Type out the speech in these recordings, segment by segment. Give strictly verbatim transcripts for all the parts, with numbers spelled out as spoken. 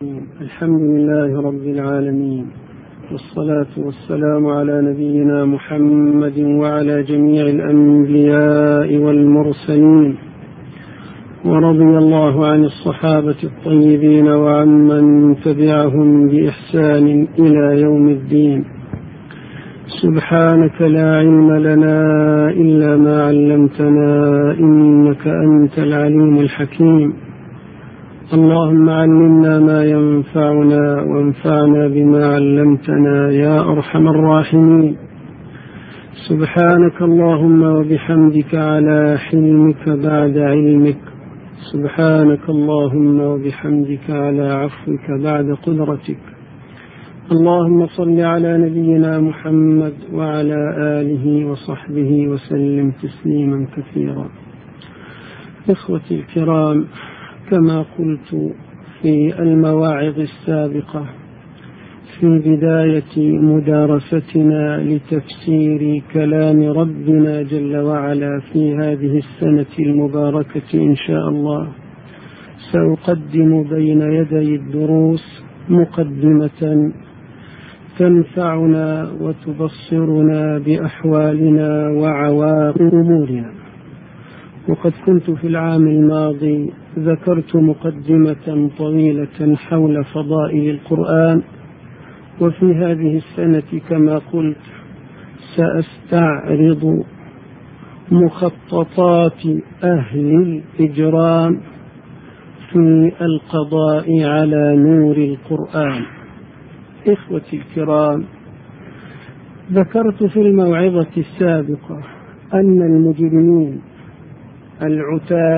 الحمد لله رب العالمين، والصلاة والسلام على نبينا محمد وعلى جميع الأنبياء والمرسلين، ورضي الله عن الصحابة الطيبين وعمن تبعهم بإحسان إلى يوم الدين. سبحانك لا علم لنا إلا ما علمتنا إنك أنت العليم الحكيم. اللهم علمنا ما ينفعنا وانفعنا بما علمتنا يا أرحم الراحمين. سبحانك اللهم وبحمدك على حلمك بعد علمك، سبحانك اللهم وبحمدك على عفوك بعد قدرتك. اللهم صل على نبينا محمد وعلى آله وصحبه وسلم تسليما كثيرا. إخوتي الكرام، كما قلت في المواعظ السابقة في بداية مدارستنا لتفسير كلام ربنا جل وعلا في هذه السنة المباركة إن شاء الله، سأقدم بين يدي الدروس مقدمة تنفعنا وتبصرنا بأحوالنا وعواقب أمورنا. وقد كنت في العام الماضي ذكرت مقدمة طويلة حول فضائل القرآن، وفي هذه السنة كما قلت سأستعرض مخططات أهل الإجرام في القضاء على نور القرآن. إخوتي الكرام، ذكرت في الموعظة السابقة أن المجرمين العتاة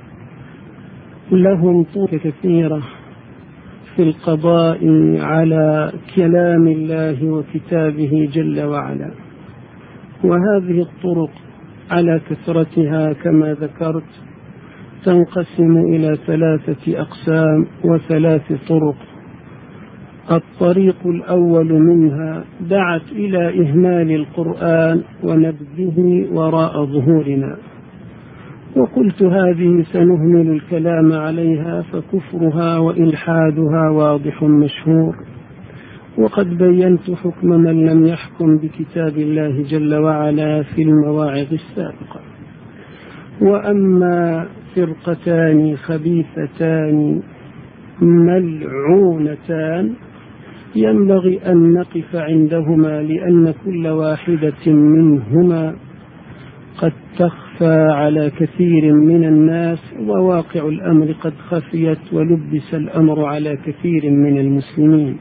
لهم طرق كثيرة في القضاء على كلام الله وكتابه جل وعلا، وهذه الطرق على كثرتها كما ذكرت تنقسم إلى ثلاثة أقسام وثلاث طرق. الطريق الأول منها دعت إلى إهمال القرآن ونبذه وراء ظهورنا، وقلت هذه سنهمل الكلام عليها فكفرها وإلحادها واضح مشهور، وقد بينت حكم من لم يحكم بكتاب الله جل وعلا في المواعظ السابقة. وأما فرقتان خبيثتان ملعونتان ينبغي أن نقف عندهما، لأن كل واحدة منهما قد تخفى على كثير من الناس، وواقع الأمر قد خفيت ولبس الأمر على كثير من المسلمين.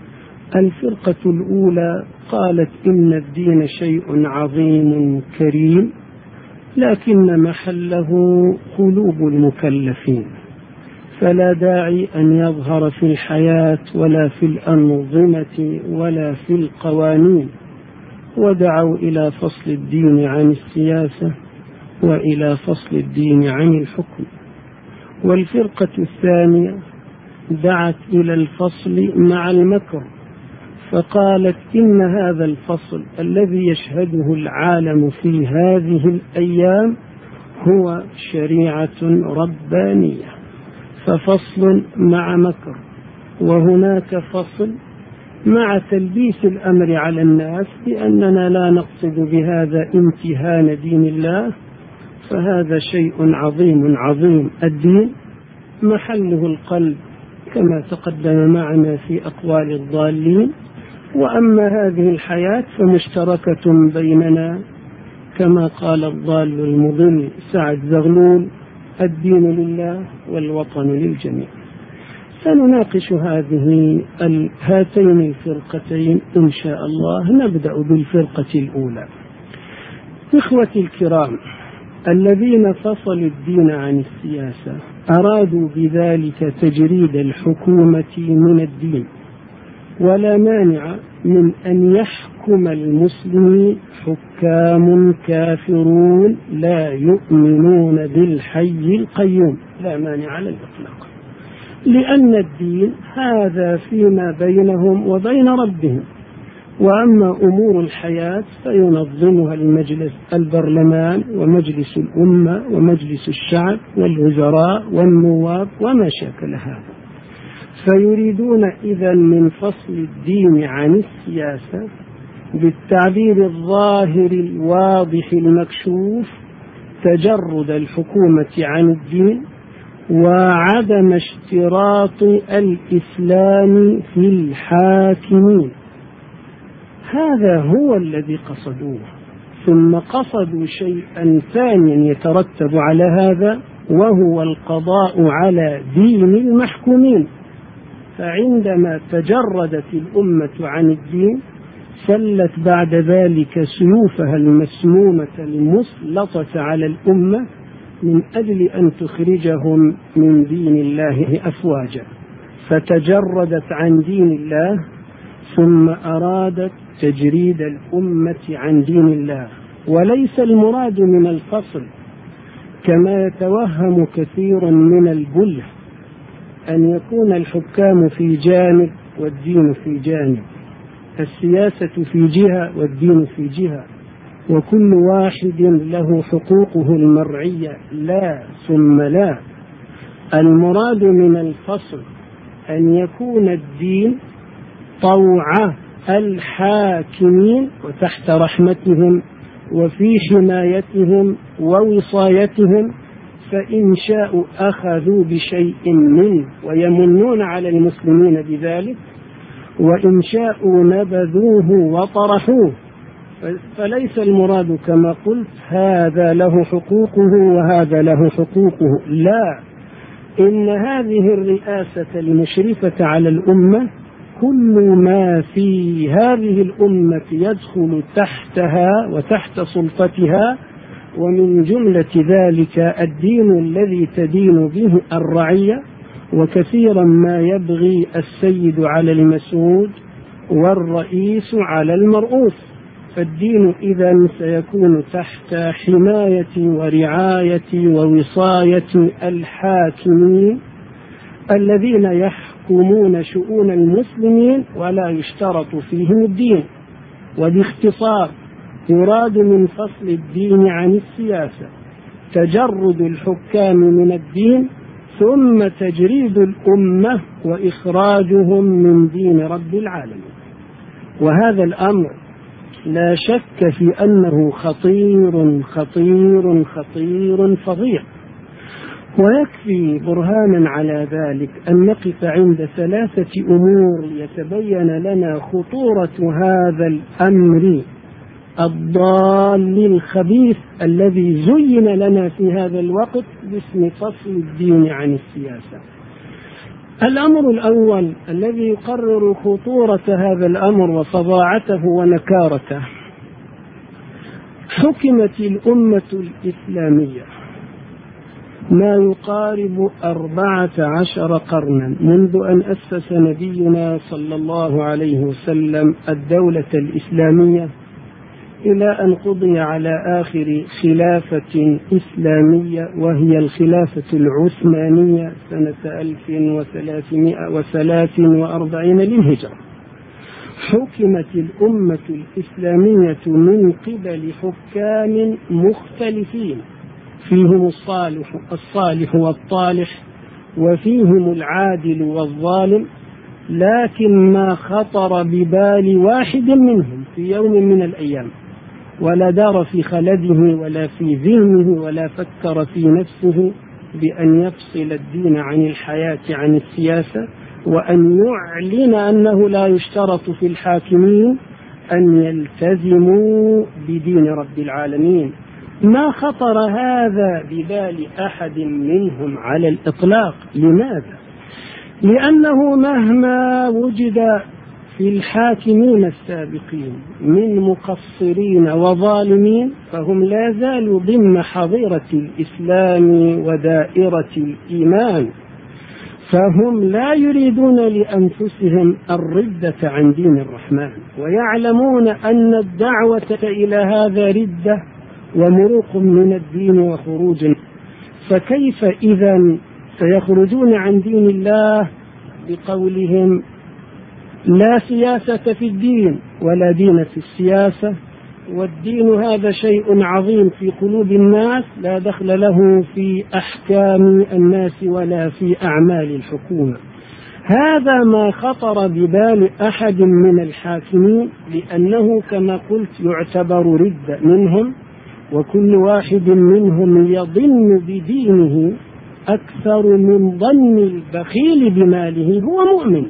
الفرقة الأولى قالت إن الدين شيء عظيم كريم، لكن محله قلوب المكلفين، فلا داعي أن يظهر في الحياة ولا في الأنظمة ولا في القوانين، ودعوا إلى فصل الدين عن السياسة وإلى فصل الدين عن الحكم. والفرقة الثانية دعت إلى الفصل مع المكر، فقالت إن هذا الفصل الذي يشهده العالم في هذه الأيام هو شريعة ربانية، ففصل مع مكر، وهناك فصل مع تلبيس الأمر على الناس بأننا لا نقصد بهذا امتهان دين الله، فهذا شيء عظيم عظيم. الدين محله القلب كما تقدم معنا في أقوال الضالين، وأما هذه الحياة فمشتركة بيننا كما قال الضال المضل سعد زغلول: الدين لله والوطن للجميع. سنناقش هذه هاتين الفرقتين إن شاء الله. نبدأ بالفرقة الأولى. إخوتي الكرام، الذين فصلوا الدين عن السياسة أرادوا بذلك تجريد الحكومة من الدين، ولا مانع من أن يحكم المسلمين حكام كافرون لا يؤمنون بالحي القيوم، لا مانع على الإطلاق، لأن الدين هذا فيما بينهم وبين ربهم، وأما أمور الحياة فينظمها المجلس البرلمان ومجلس الأمة ومجلس الشعب والوزراء والنواب وما شاكل هذا. فيريدون إذن من فصل الدين عن السياسة بالتعبير الظاهر الواضح المكشوف تجرد الحكومة عن الدين وعدم اشتراط الإسلام في الحاكمين. هذا هو الذي قصدوه. ثم قصدوا شيئا ثانيا يترتب على هذا، وهو القضاء على دين المحكومين. فعندما تجردت الأمة عن الدين سلت بعد ذلك سيوفها المسمومة المسلطة على الأمة من أجل أن تخرجهم من دين الله أفواجا، فتجردت عن دين الله ثم أرادت تجريد الأمة عن دين الله. وليس المراد من الفصل كما يتوهم كثير من البله أن يكون الحكام في جانب والدين في جانب، السياسة في جهة والدين في جهة، وكل واحد له حقوقه المرعية. لا ثم لا، المراد من الفصل أن يكون الدين طوع الحاكمين وتحت رحمتهم وفي حمايتهم ووصايتهم، فإن شاءوا أخذوا بشيء منه ويمنون على المسلمين بذلك، وإن شاءوا نبذوه وطرحوه. فليس المراد كما قلت هذا له حقوقه وهذا له حقوقه، لا، إن هذه الرئاسة المشرفة على الأمة كل ما في هذه الأمة يدخل تحتها وتحت سلطتها، ومن جملة ذلك الدين الذي تدين به الرعية، وكثيرا ما يبغي السيد على المسعود والرئيس على المرؤوس. فالدين إذن سيكون تحت حماية ورعاية ووصاية الحاكمين الذين يحكمون شؤون المسلمين ولا يشترط فيهم الدين. وباختصار يراد من فصل الدين عن السياسة تجرد الحكام من الدين، ثم تجريد الأمة وإخراجهم من دين رب العالمين. وهذا الأمر لا شك في أنه خطير خطير خطير فظيع. ويكفي برهانا على ذلك أن نقف عند ثلاثة أمور يتبين لنا خطورة هذا الأمر الضال الخبيث الذي زين لنا في هذا الوقت باسم فصل الدين عن السياسة. الأمر الأول الذي يقرر خطورة هذا الأمر وفظاعته ونكارته: حكمت الأمة الإسلامية ما يقارب أربعة عشر قرنا منذ أن أسس نبينا صلى الله عليه وسلم الدولة الإسلامية إلى أن قضي على آخر خلافة إسلامية وهي الخلافة العثمانية سنة ألف وثلاثمائة وثلاث وأربعين للهجرة. حكمت الأمة الإسلامية من قبل حكام مختلفين، فيهم الصالح, الصالح والطالح، وفيهم العادل والظالم، لكن ما خطر ببال واحد منهم في يوم من الأيام ولا دار في خلده ولا في ذهنه ولا فكر في نفسه بأن يفصل الدين عن الحياة عن السياسة، وأن يعلن أنه لا يشترط في الحاكمين أن يلتزموا بدين رب العالمين. ما خطر هذا ببال أحد منهم على الإطلاق. لماذا؟ لأنه مهما وجد في الحاكمين السابقين من مقصرين وظالمين فهم لا زالوا ضمن حظيرة الإسلام ودائرة الإيمان، فهم لا يريدون لأنفسهم الردة عن دين الرحمن، ويعلمون أن الدعوة إلى هذا ردة ومروق من الدين وخروج. فكيف إذن سيخرجون عن دين الله بقولهم لا سياسة في الدين ولا دين في السياسة، والدين هذا شيء عظيم في قلوب الناس لا دخل له في أحكام الناس ولا في أعمال الحكومة. هذا ما خطر ببال أحد من الحاكمين، لأنه كما قلت يعتبر ردة منهم، وكل واحد منهم يظن بدينه أكثر من ظن البخيل بماله هو مؤمن،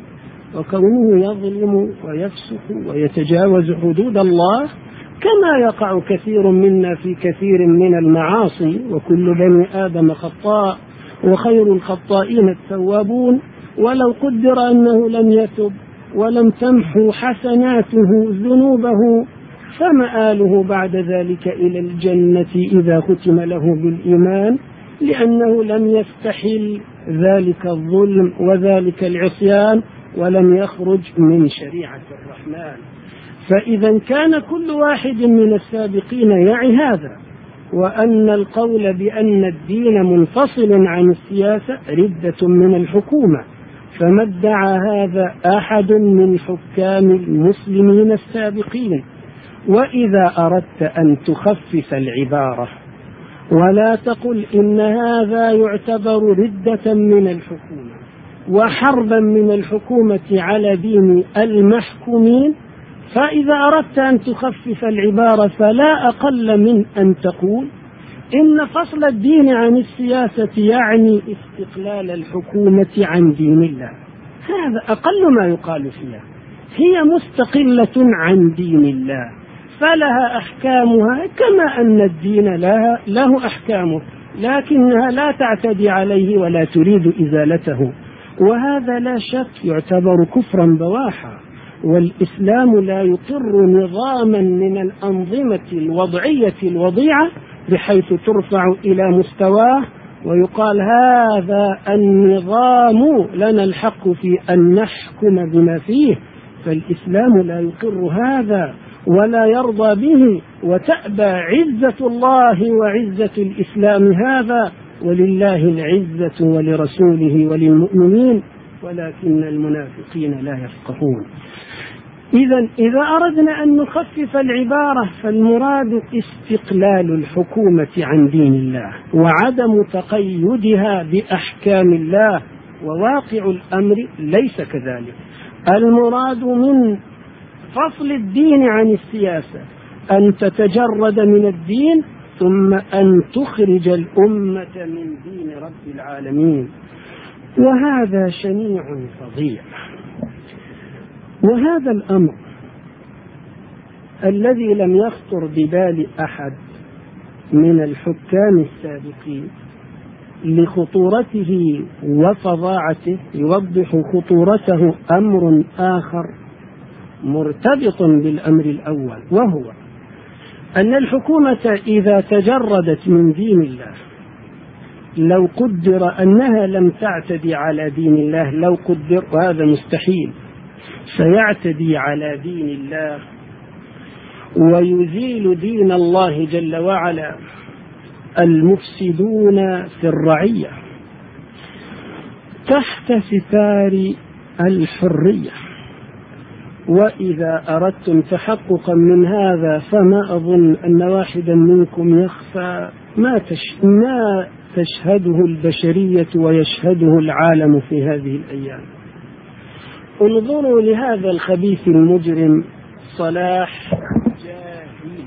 وكونه يظلم ويفسق ويتجاوز حدود الله كما يقع كثير منا في كثير من المعاصي. وكل بني آدم خطاء وخير الخطائين التوابون، ولو قدر أنه لم يتب ولم تمحو حسناته ذنوبه فمآله بعد ذلك إلى الجنة إذا ختم له بالإيمان، لأنه لم يستحل ذلك الظلم وذلك العصيان ولم يخرج من شريعة الرحمن. فإذا كان كل واحد من السابقين يعي هذا، وأن القول بأن الدين منفصل عن السياسة ردة من الحكومة، فما ادعى هذا أحد من حكام المسلمين السابقين. وإذا أردت أن تخفف العبارة ولا تقل إن هذا يعتبر ردة من الحكومة وحربا من الحكومة على دين المحكومين، فإذا أردت أن تخفف العبارة فلا أقل من أن تقول إن فصل الدين عن السياسة يعني استقلال الحكومة عن دين الله. هذا أقل ما يقال فيها، هي مستقلة عن دين الله فلها أحكامها كما أن الدين لها له أحكامه، لكنها لا تعتدي عليه ولا تريد إزالته، وهذا لا شك يعتبر كفرا بواحا. والإسلام لا يقر نظاما من الأنظمة الوضعية الوضيعة بحيث ترفع إلى مستواه ويقال هذا النظام لنا الحق في أن نحكم بما فيه، فالإسلام لا يقر هذا ولا يرضى به، وتأبى عزة الله وعزة الإسلام هذا، ولله العزة ولرسوله وللمؤمنين ولكن المنافقين لا يفقهون. إذن إذا أردنا أن نخفف العبارة فالمراد استقلال الحكومة عن دين الله وعدم تقيدها بأحكام الله، وواقع الأمر ليس كذلك. المراد من فصل الدين عن السياسة أن تتجرد من الدين ثم أن تخرج الأمة من دين رب العالمين، وهذا شنيع فظيع. وهذا الأمر الذي لم يخطر ببال أحد من الحكام السابقين لخطورته وفظاعته يوضح خطورته أمر آخر مرتبط بالأمر الأول، وهو أن الحكومة إذا تجردت من دين الله، لو قدر أنها لم تعتدي على دين الله، لو قدر، وهذا مستحيل، سيعتدي على دين الله ويزيل دين الله جل وعلا المفسدون في الرعية تحت ستار الحرية. وإذا أردتم تحققا من هذا فما أظن أن واحدا منكم يخفى ما, تش... ما تشهده البشرية ويشهده العالم في هذه الأيام. انظروا لهذا الخبيث المجرم صلاح جاهين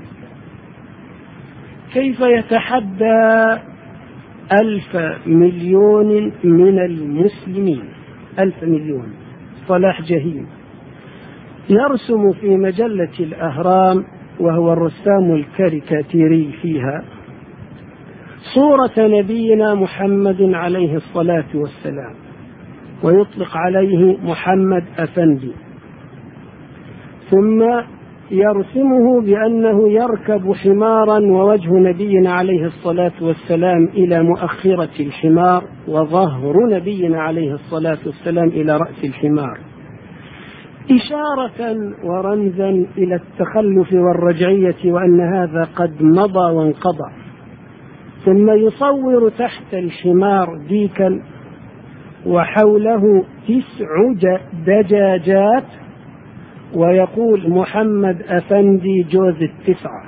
كيف يتحدى ألف مليون من المسلمين، ألف مليون. صلاح جاهين يرسم في مجلة الأهرام وهو الرسام الكاريكاتيري فيها صورة نبينا محمد عليه الصلاة والسلام ويطلق عليه محمد أفندي، ثم يرسمه بأنه يركب حمارا ووجه نبينا عليه الصلاة والسلام إلى مؤخرة الحمار وظهر نبينا عليه الصلاة والسلام إلى رأس الحمار، إشارة ورمزا إلى التخلف والرجعية وأن هذا قد مضى وانقضى. ثم يصور تحت الحمار ديكا وحوله تسع دجاجات ويقول محمد أفندي جوز التسعة،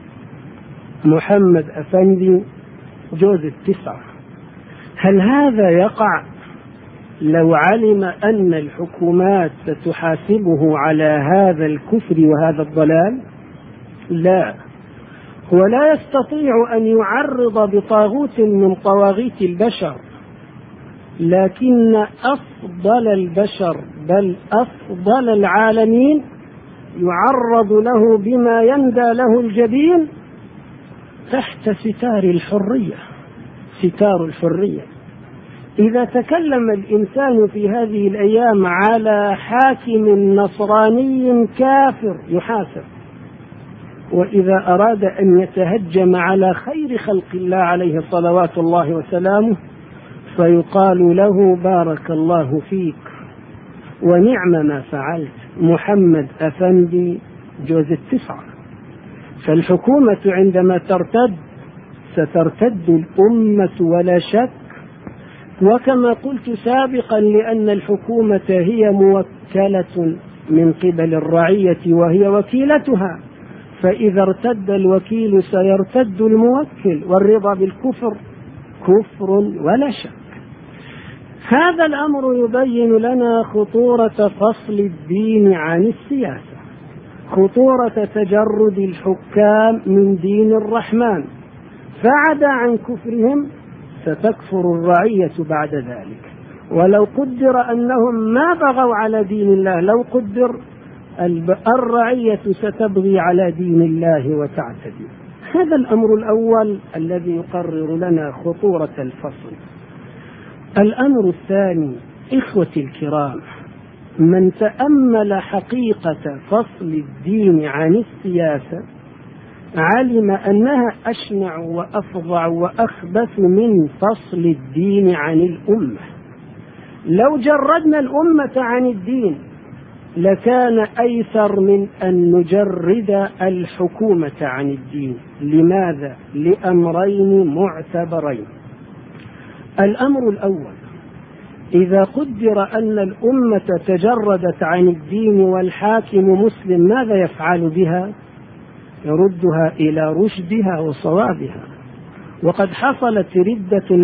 محمد أفندي جوز التسعة. هل هذا يقع لو علم أن الحكومات ستحاسبه على هذا الكفر وهذا الضلال؟ لا، هو لا يستطيع أن يعرض بطاغوت من طواغيت البشر، لكن أفضل البشر بل أفضل العالمين يعرض له بما يندى له الجبين تحت ستار الحرية، ستار الحرية. إذا تكلم الإنسان في هذه الأيام على حاكم نصراني كافر يحاسب، وإذا أراد أن يتهجم على خير خلق الله عليه صلوات الله وسلامه فيقال له بارك الله فيك ونعم ما فعلت، محمد أفندي جوز التسعة. فالحكومة عندما ترتد سترتد الأمة ولا شك، وكما قلت سابقا لأن الحكومة هي موكلة من قبل الرعية وهي وكيلتها، فإذا ارتد الوكيل سيرتد الموكل، والرضا بالكفر كفر ولا شك. هذا الأمر يبين لنا خطورة فصل الدين عن السياسة، خطورة تجرد الحكام من دين الرحمن، فعدا عن كفرهم ستكفر الرعية بعد ذلك. ولو قدر أنهم ما بغوا على دين الله، لو قدر الرعية ستبغي على دين الله وتعتدي. هذا الأمر الأول الذي يقرر لنا خطورة الفصل. الأمر الثاني، إخوتي الكرام، من تأمل حقيقة فصل الدين عن السياسة علم أنها أشنع وأفظع وأخبث من فصل الدين عن الأمة. لو جردنا الأمة عن الدين لكان أيسر من أن نجرد الحكومة عن الدين. لماذا؟ لأمرين معتبرين. الأمر الأول، إذا قدر أن الأمة تجردت عن الدين والحاكم مسلم، ماذا يفعل بها؟ يردها إلى رشدها وصوابها. وقد حصلت ردة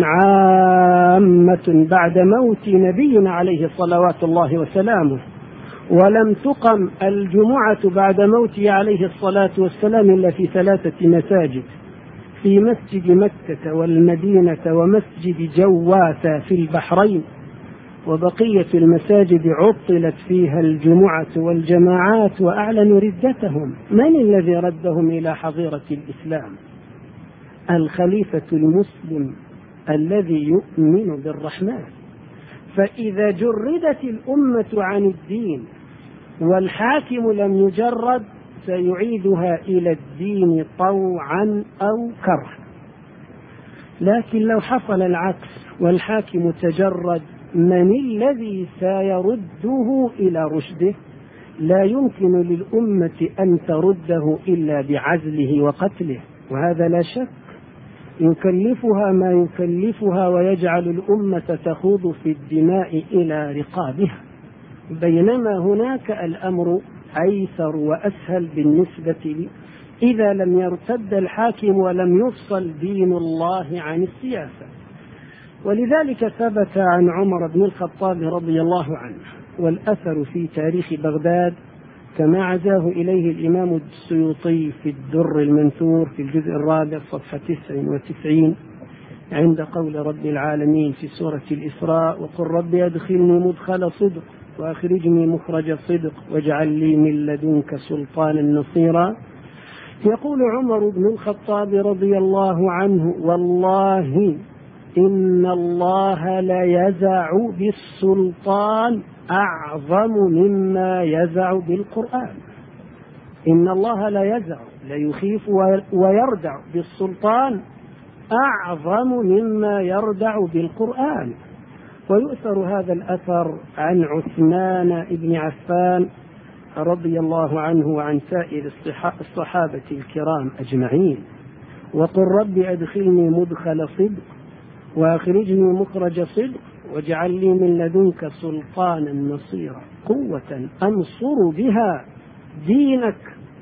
عامة بعد موت نبينا عليه صلوات الله وسلامه، ولم تقم الجمعة بعد موته عليه الصلاة والسلام إلا في ثلاثة مساجد، في مسجد مكة والمدينة ومسجد جواثة في البحرين، وبقية المساجد عطلت فيها الجمعة والجماعات وأعلنوا ردتهم. من الذي ردهم إلى حظيرة الإسلام؟ الخليفة المسلم الذي يؤمن بالرحمن. فإذا جردت الأمة عن الدين والحاكم لم يجرد سيعيدها إلى الدين طوعا أو كرها. لكن لو حصل العكس والحاكم تجرد، من الذي سيرده إلى رشده؟ لا يمكن للأمة أن ترده إلا بعزله وقتله، وهذا لا شك يكلفها ما يكلفها ويجعل الأمة تخوض في الدماء إلى رقابها، بينما هناك الأمر أيسر وأسهل بالنسبة لي إذا لم يرتد الحاكم ولم يفصل دين الله عن السياسة. ولذلك ثبت عن عمر بن الخطاب رضي الله عنه، والأثر في تاريخ بغداد كما عزاه إليه الإمام السيوطي في الدر المنثور في الجزء الرابع صفحة تسع وتسعين، عند قول رب العالمين في سورة الإسراء: وقل رب أدخلني مدخل صدق وأخرجني مخرج صدق واجعل لي من لدنك سلطانا نصيرا. يقول عمر بن الخطاب رضي الله عنه: والله إن الله لا يزع بالسلطان أعظم مما يزع بالقرآن. إن الله لا يزع، لا يخيف ويردع بالسلطان أعظم مما يردع بالقرآن. ويؤثر هذا الأثر عن عثمان بن عفان رضي الله عنه وعن سائر الصحابة الكرام أجمعين: وقل رب أدخلني مدخل صدق وأخرجني مخرج صدق واجعل لي من لدنك سلطانا نصيرا، قوة أنصر بها دينك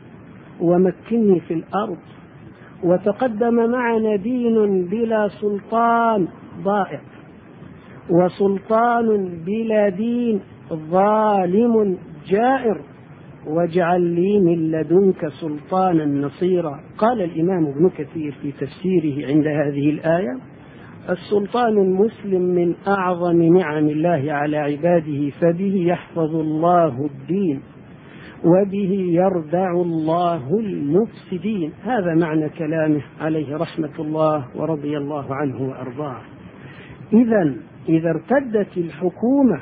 ومكني في الأرض. وتقدم معنا دين بلا سلطان ضائع، وسلطان بلا دين ظالم جائر واجعل لي من لدنك سلطانا نصيرا. قال الإمام ابن كثير في تفسيره عند هذه الآية: السلطان المسلم من أعظم نعم الله على عباده، فبه يحفظ الله الدين وبه يردع الله المفسدين. هذا معنى كلامه عليه رحمة الله ورضي الله عنه وأرضاه. إذن إذا ارتدت الحكومة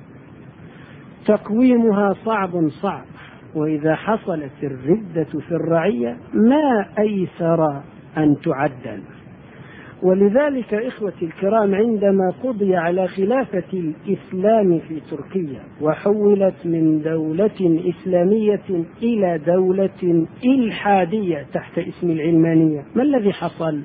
تقويمها صعب صعب، وإذا حصلت الردة في الرعية ما أيسر أن تعدل. ولذلك إخوتي الكرام، عندما قضي على خلافة الإسلام في تركيا وحولت من دولة إسلامية إلى دولة إلحادية تحت اسم العلمانية، ما الذي حصل؟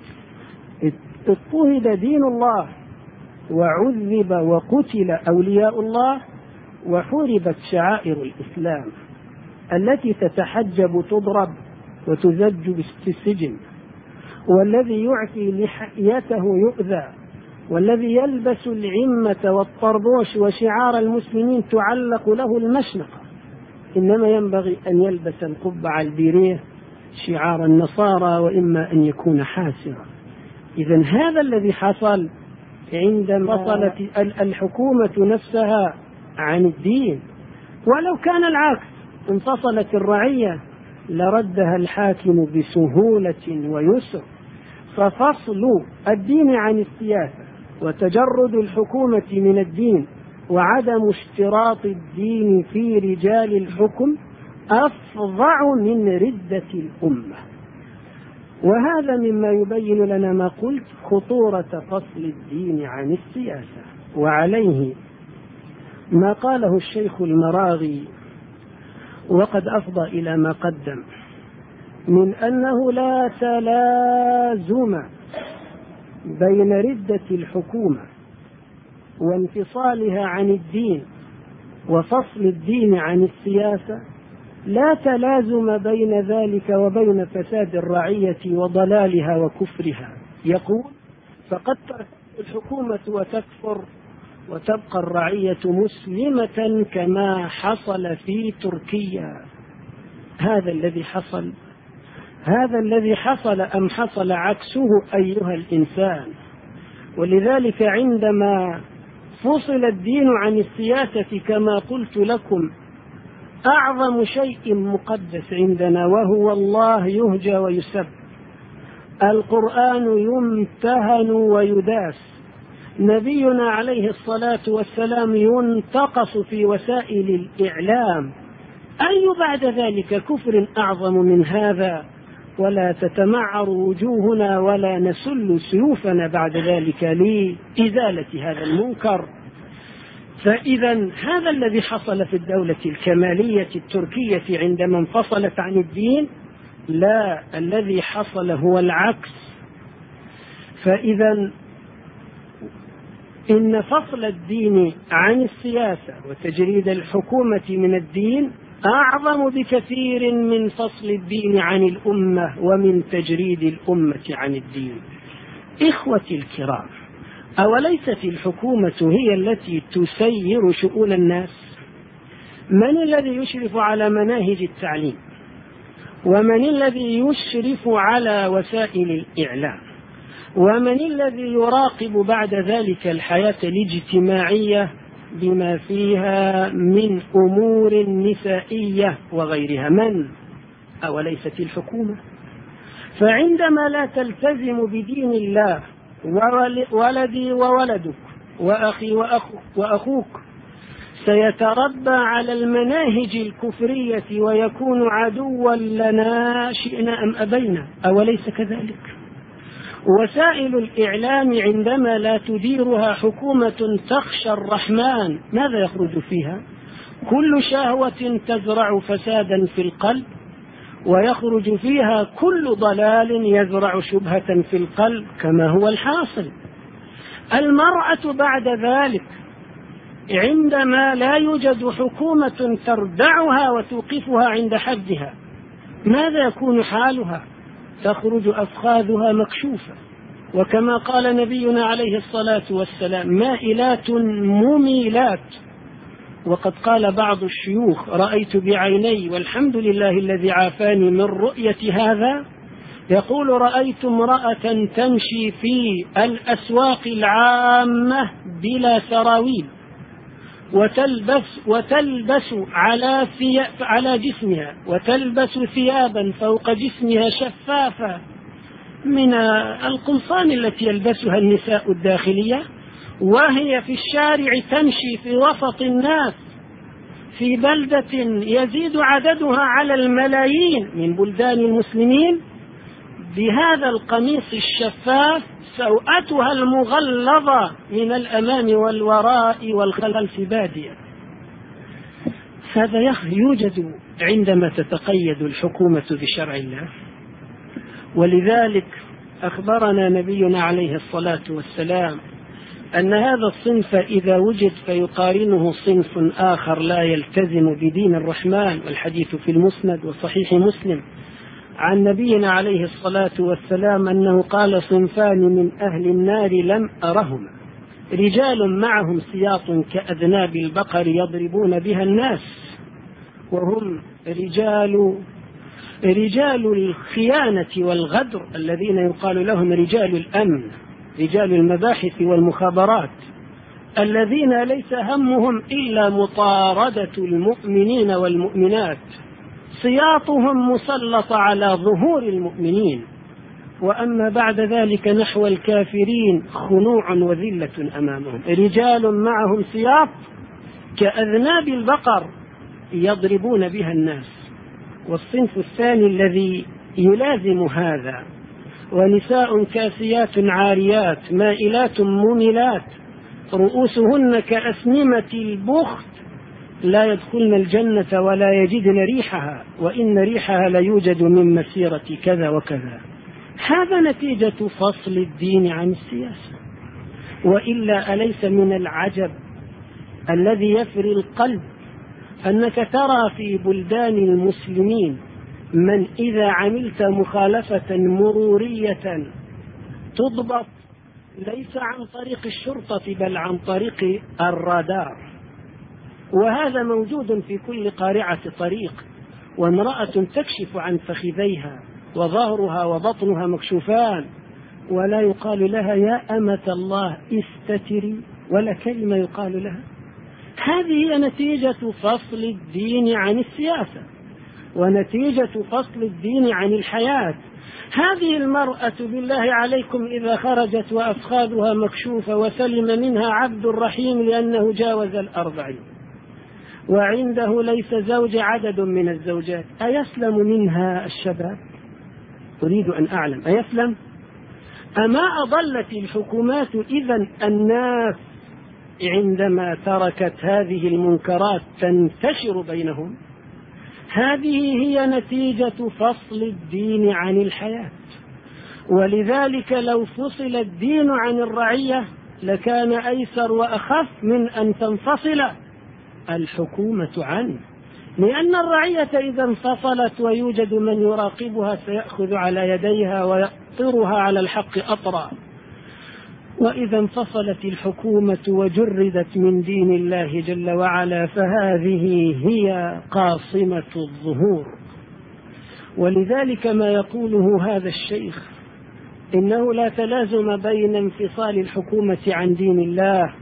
اضطهد دين الله وعذب وقتل أولياء الله وحربت شعائر الإسلام التي تتحجب تضرب وتزج بالسجن، والذي يعفي لحيته يؤذى، والذي يلبس العمة والطربوش وشعار المسلمين تعلق له المشنقة إنما ينبغي أن يلبس القبعة البيريه شعار النصارى، وإما أن يكون حاسرا. إذن هذا الذي حصل عندما فصلت الحكومة نفسها عن الدين. ولو كان العكس، انفصلت الرعية لردها الحاكم بسهولة ويسر. ففصل الدين عن السياسة وتجرد الحكومة من الدين وعدم اشتراط الدين في رجال الحكم أفظع من ردة الأمة. وهذا مما يبين لنا ما قلت خطورة فصل الدين عن السياسة. وعليه ما قاله الشيخ المراغي وقد أفضى إلى ما قدم من أنه لا تلازم بين ردة الحكومة وانفصالها عن الدين وفصل الدين عن السياسة، لا تلازم بين ذلك وبين فساد الرعية وضلالها وكفرها. يقول: فقد تركت الحكومة وتكفر وتبقى الرعية مسلمة كما حصل في تركيا. هذا الذي حصل هذا الذي حصل أم حصل عكسه أيها الإنسان؟ ولذلك عندما فصل الدين عن السياسة كما قلت لكم أعظم شيء مقدس عندنا وهو الله يهجى ويسب، القرآن يمتهن ويداس، نبينا عليه الصلاة والسلام ينتقص في وسائل الإعلام. أي بعد ذلك كفر أعظم من هذا؟ ولا تتمعر وجوهنا ولا نسل سيوفنا بعد ذلك لإزالة هذا المنكر. فإذا هذا الذي حصل في الدولة الكمالية التركية عندما انفصلت عن الدين، لا، الذي حصل هو العكس. فإذا إن فصل الدين عن السياسة وتجريد الحكومة من الدين أعظم بكثير من فصل الدين عن الأمة ومن تجريد الأمة عن الدين. إخوتي الكرام، أوليست الحكومة هي التي تسير شؤون الناس؟ من الذي يشرف على مناهج التعليم؟ ومن الذي يشرف على وسائل الإعلام؟ ومن الذي يراقب بعد ذلك الحياة الاجتماعية بما فيها من أمور نسائية وغيرها؟ من؟ أوليست الحكومة؟ فعندما لا تلتزم بدين الله، ولدي وولدك وأخي وأخوك سيتربى على المناهج الكفرية ويكون عدوا لنا شئنا أم أبينا. أوليس كذلك؟ وسائل الإعلام عندما لا تديرها حكومة تخشى الرحمن ماذا يخرج فيها؟ كل شهوة تزرع فسادا في القلب، ويخرج فيها كل ضلال يزرع شبهة في القلب كما هو الحاصل. المرأة بعد ذلك عندما لا يوجد حكومة تردعها وتوقفها عند حدها ماذا يكون حالها؟ تخرج أفخاذها مكشوفة وكما قال نبينا عليه الصلاة والسلام مائلات مميلات. وقد قال بعض الشيوخ رأيت بعيني والحمد لله الذي عافاني من رؤية هذا، يقول رأيت امرأة تمشي في الأسواق العامة بلا سراويل وتلبس, وتلبس على, على جسمها وتلبس ثيابا فوق جسمها شفافة من القمصان التي يلبسها النساء الداخلية، وهي في الشارع تمشي في وسط الناس في بلدة يزيد عددها على الملايين من بلدان المسلمين بهذا القميص الشفاف، سوءتها المغلظة من الأمام والوراء والخلف بادية. هذا يوجد عندما تتقيد الحكومة بشرع الله. ولذلك أخبرنا نبينا عليه الصلاة والسلام أن هذا الصنف إذا وجد فيقارنه صنف آخر لا يلتزم بدين الرحمن، والحديث في المسند وصحيح مسلم عن نبينا عليه الصلاة والسلام أنه قال صنفان من أهل النار لم أرهما، رجال معهم سياط كأذناب البقر يضربون بها الناس، وهم رجال رجال الخيانة والغدر الذين يقال لهم رجال الأمن، رجال المباحث والمخابرات، الذين ليس همهم إلا مطاردة المؤمنين والمؤمنات، سياطهم مسلط على ظهور المؤمنين، وأما بعد ذلك نحو الكافرين خنوع وذلة أمامهم. رجال معهم سياط كأذناب البقر يضربون بها الناس. والصنف الثاني الذي يلازم هذا ونساء كاسيات عاريات مائلات مميلات رؤوسهن كأسنمة البخت لا يدخلن الجنة ولا يجدن ريحها، وإن ريحها ليوجد من مسيرة كذا وكذا. هذا نتيجة فصل الدين عن السياسة. وإلا أليس من العجب الذي يفري القلب أنك ترى في بلدان المسلمين من إذا عملت مخالفة مرورية تضبط ليس عن طريق الشرطة بل عن طريق الرادار، وهذا موجود في كل قارعة طريق، وامرأة تكشف عن فخذيها وظهرها وبطنها مكشوفان ولا يقال لها يا أمة الله استتري ولا كلمة يقال لها. هذه هي نتيجة فصل الدين عن السياسة ونتيجة فصل الدين عن الحياة. هذه المرأة بالله عليكم إذا خرجت وأفخاذها مكشوفة وسلم منها عبد الرحيم لأنه جاوز الأربعين وعنده ليس زوج عدد من الزوجات، أيسلم منها الشباب؟ أريد أن أعلم أيسلم؟ أما أضلت الحكومات إذن الناس عندما تركت هذه المنكرات تنتشر بينهم؟ هذه هي نتيجة فصل الدين عن الحياة. ولذلك لو فصل الدين عن الرعية لكان أيسر وأخف من أن تنفصل الحكومة عنه، لأن الرعية إذا انفصلت ويوجد من يراقبها سيأخذ على يديها ويأطرها على الحق أطرا. وإذا انفصلت الحكومة وجردت من دين الله جل وعلا فهذه هي قاصمة الظهور. ولذلك ما يقوله هذا الشيخ إنه لا تلازم بين انفصال الحكومة عن دين الله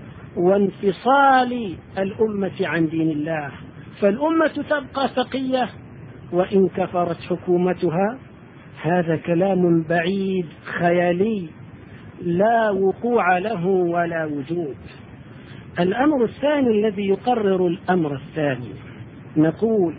وانفصال الأمة عن دين الله، فالأمة تبقى تقية وإن كفرت حكومتها. هذا كلام بعيد خيالي لا وقوع له ولا وجود. الأمر الثاني الذي يقرر الأمر الثاني، نقول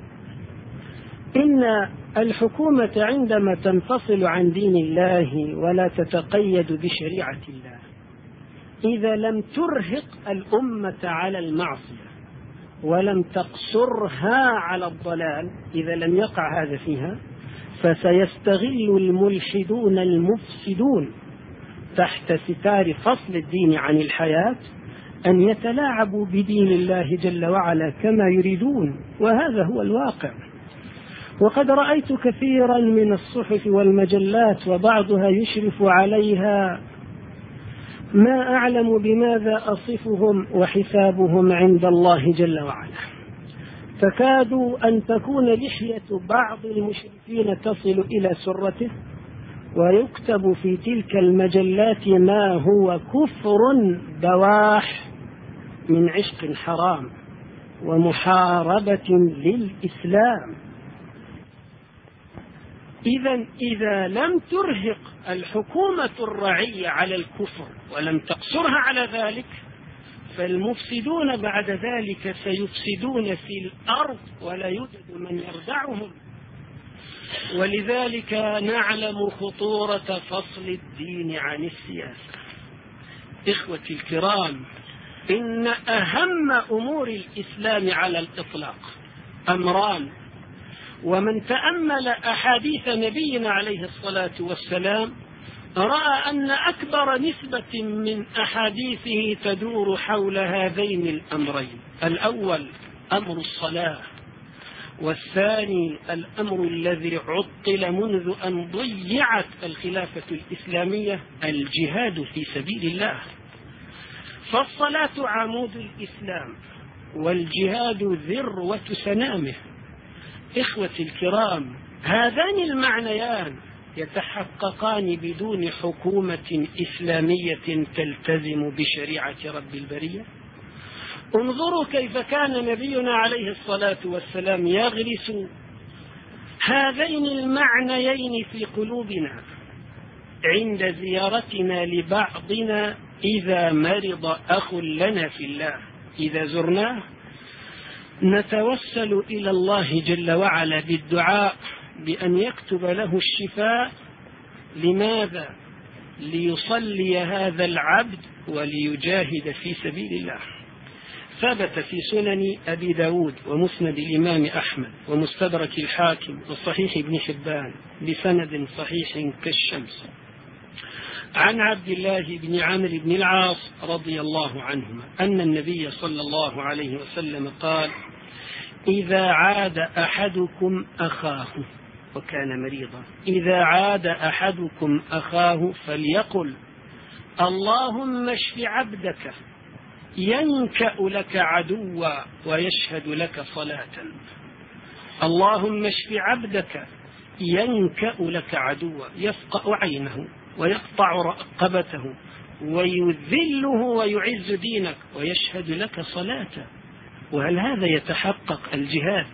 إن الحكومة عندما تنفصل عن دين الله ولا تتقيد بشريعة الله، إذا لم ترهق الأمة على المعصية ولم تقصرها على الضلال، إذا لم يقع هذا فيها، فسيستغل الملحدون المفسدون تحت ستار فصل الدين عن الحياة أن يتلاعبوا بدين الله جل وعلا كما يريدون، وهذا هو الواقع. وقد رأيت كثيرا من الصحف والمجلات وبعضها يشرف عليها ما أعلم بماذا أصفهم وحسابهم عند الله جل وعلا. تكاد أن تكون لحية بعض المشركين تصل إلى سرته، ويكتب في تلك المجلات ما هو كفر بواح من عشق حرام ومحاربة للإسلام. إذا إذا لم ترهق الحكومة الرعية على الكفر ولم تقصرها على ذلك، فالمفسدون بعد ذلك سيفسدون في الأرض ولا يوجد من يردعهم. ولذلك نعلم خطورة فصل الدين عن السياسة. إخوتي الكرام، إن أهم أمور الإسلام على الإطلاق أمران، ومن تأمل أحاديث نبينا عليه الصلاة والسلام رأى أن أكبر نسبة من أحاديثه تدور حول هذين الأمرين: الأول أمر الصلاة، والثاني الأمر الذي عطل منذ أن ضيعت الخلافة الإسلامية: الجهاد في سبيل الله. فالصلاة عمود الإسلام، والجهاد ذروة سنامه. إخوتي الكرام، هذان المعنيان يتحققان بدون حكومة إسلامية تلتزم بشريعة رب البرية. انظروا كيف كان نبينا عليه الصلاة والسلام يغرس هذين المعنيين في قلوبنا عند زيارتنا لبعضنا إذا مرض أخ لنا في الله. إذا زرناه نتوسل إلى الله جل وعلا بالدعاء بأن يكتب له الشفاء. لماذا؟ ليصلي هذا العبد وليجاهد في سبيل الله. ثبت في سنن أبي داود ومسند الإمام أحمد ومستدرك الحاكم وصحيح ابن حبان بسند صحيح كالشمس عن عبد الله بن عمرو بن العاص رضي الله عنهما أن النبي صلى الله عليه وسلم قال: إذا عاد أحدكم أخاه، وكان مريضا، إذا عاد أحدكم أخاه فليقل: اللهم اشف عبدك ينكأ لك عدوا ويشهد لك صلاة. اللهم اشف عبدك ينكأ لك عدوا، يفقأ عينه ويقطع رقبته ويذله ويعز دينك ويشهد لك صلاة. وهل هذا يتحقق الجهاد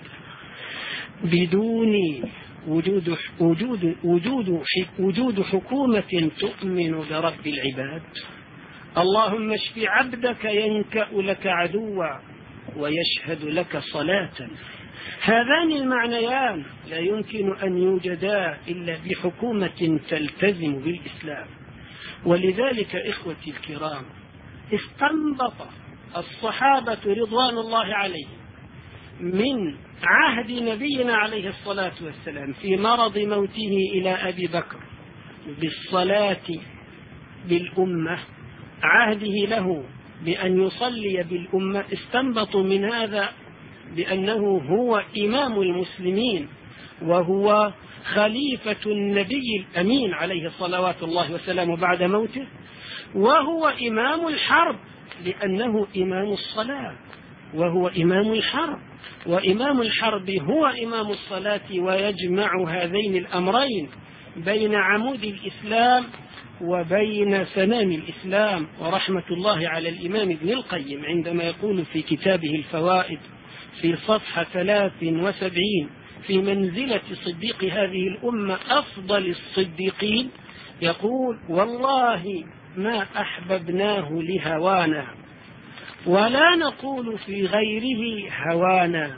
بدون وجود وجود وجود وجود حكومة تؤمن برب العباد؟ اللهم اشف عبدك ينكأ لك عدوا ويشهد لك صلاة. هذان المعنيان لا يمكن أن يوجدا إلا بحكومة تلتزم بالإسلام. ولذلك إخوتي الكرام، استنبط الصحابة رضوان الله عليهم من عهد نبينا عليه الصلاة والسلام في مرض موته إلى أبي بكر بالصلاة بالأمة، عهده له بأن يصلي بالأمة، استنبطوا من هذا بأنه هو إمام المسلمين وهو خليفة النبي الأمين عليه صلوات الله وسلامه بعد موته، وهو إمام الحرب لأنه إمام الصلاة وهو إمام الحرب، وإمام الحرب هو إمام الصلاة. ويجمع هذين الأمرين بين عمود الإسلام وبين سنام الإسلام. ورحمة الله على الإمام ابن القيم عندما يقول في كتابه الفوائد في صفحة ثلاث وسبعين في منزلة صديق هذه الأمة أفضل الصديقين، يقول: والله ما أحببناه لهوانا ولا نقول في غيره هوانا.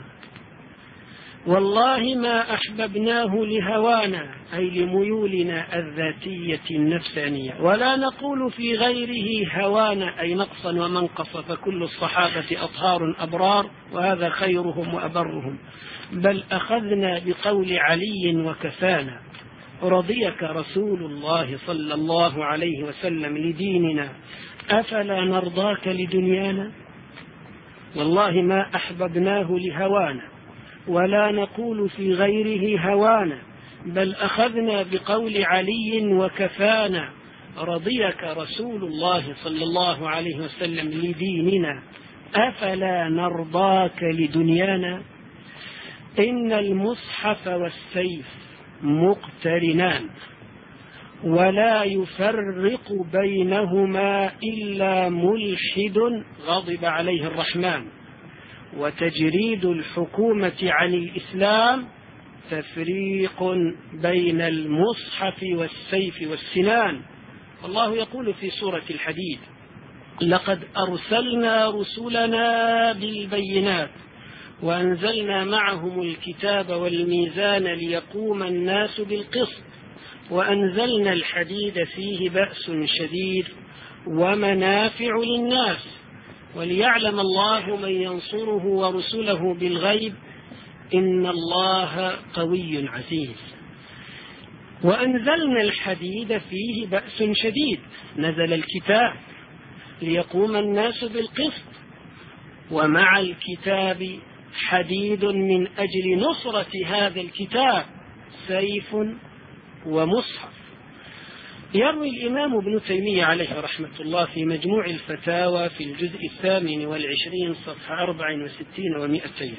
والله ما أحببناه لهوانا أي لميولنا الذاتية النفسانية، ولا نقول في غيره هوانا أي نقصا ومنقصا، فكل الصحابة أطهار أبرار وهذا خيرهم وأبرهم، بل أخذنا بقول علي وكفانا. رضيك رسول الله صلى الله عليه وسلم لديننا أفلا نرضاك لدنيانا. والله ما أحببناه لهوانا ولا نقول في غيره هوانا، بل أخذنا بقول علي وكفانا. رضيك رسول الله صلى الله عليه وسلم لديننا، أفلا نرضاك لدنيانا؟ إن المصحف والسيف مقترنان، ولا يفرق بينهما إلا ملحد غضب عليه الرحمن. وتجريد الحكومة عن الإسلام تفريق بين المصحف والسيف والسنان. الله يقول في سورة الحديد: لقد أرسلنا رسلنا بالبينات وأنزلنا معهم الكتاب والميزان ليقوم الناس بالقسط وأنزلنا الحديد فيه بأس شديد ومنافع للناس وليعلم الله من ينصره ورسله بالغيب إن الله قوي عزيز. وأنزلنا الحديد فيه بأس شديد، نزل الكتاب ليقوم الناس بالقسط، ومع الكتاب حديد من أجل نصرة هذا الكتاب سيف ومصحف. يروي الإمام ابن تيمية عليه رحمة الله في مجموع الفتاوى في الجزء الثامن والعشرين صفحة أربع وستين ومئتين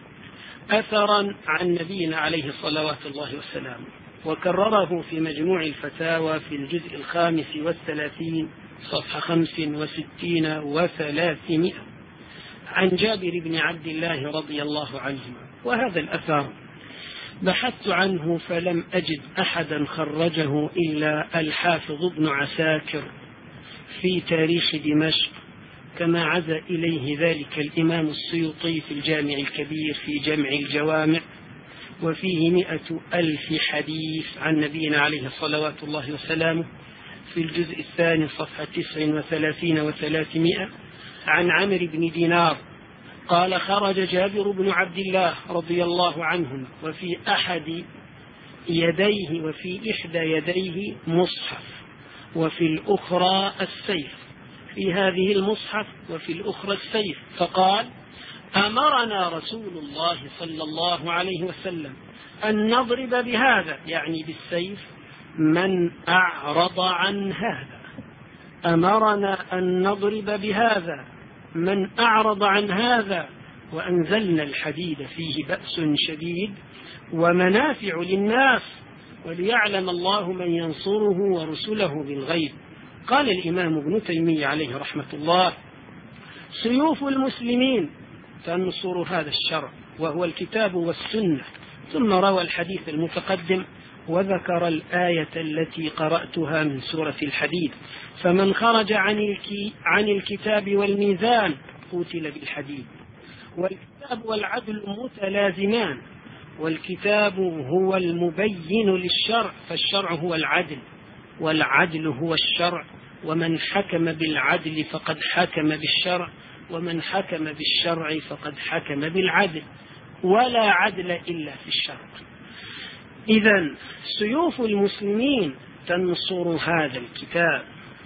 أثرا عن نبينا عليه صلوات الله والسلام، وكرره في مجموع الفتاوى في الجزء الخامس والثلاثين صفحة خمس وستين وثلاثمائة عن جابر بن عبد الله رضي الله عنهما. وهذا الأثر بحثت عنه فلم أجد أحدا خرجه إلا الحافظ ابن عساكر في تاريخ دمشق، كما عزى إليه ذلك الإمام السيوطي في الجامع الكبير في جمع الجوامع، وفيه مئة ألف حديث عن نبينا عليه صلوات الله وسلامه في الجزء الثاني صفحة تسع وثلاثين وثلاثمائة عن عمرو بن دينار قال: خرج جابر بن عبد الله رضي الله عنهما وفي أحد يديه وفي إحدى يديه مصحف وفي الأخرى السيف، في هذه المصحف وفي الأخرى السيف، فقال: أمرنا رسول الله صلى الله عليه وسلم أن نضرب بهذا، يعني بالسيف، من أعرض عن هذا. أمرنا أن نضرب بهذا من أعرض عن هذا، وأنزلنا الحديد فيه بأس شديد ومنافع للناس وليعلم الله من ينصره ورسله بالغيب. قال الإمام ابن تيمية عليه رحمة الله: سيوف المسلمين تنصر هذا الشرع وهو الكتاب والسنة. ثم روى الحديث المتقدم وذكر الآية التي قرأتها من سورة الحديد: فمن خرج عن الكتاب والميزان قتل بالحديد. والكتاب والعدل متلازمان، والكتاب هو المبين للشرع، فالشرع هو العدل، والعدل هو الشرع، ومن حكم بالعدل فقد حكم بالشرع، ومن حكم بالشرع فقد حكم بالعدل، ولا عدل إلا في الشرع. إذن سيوف المسلمين تنصر هذا الكتاب.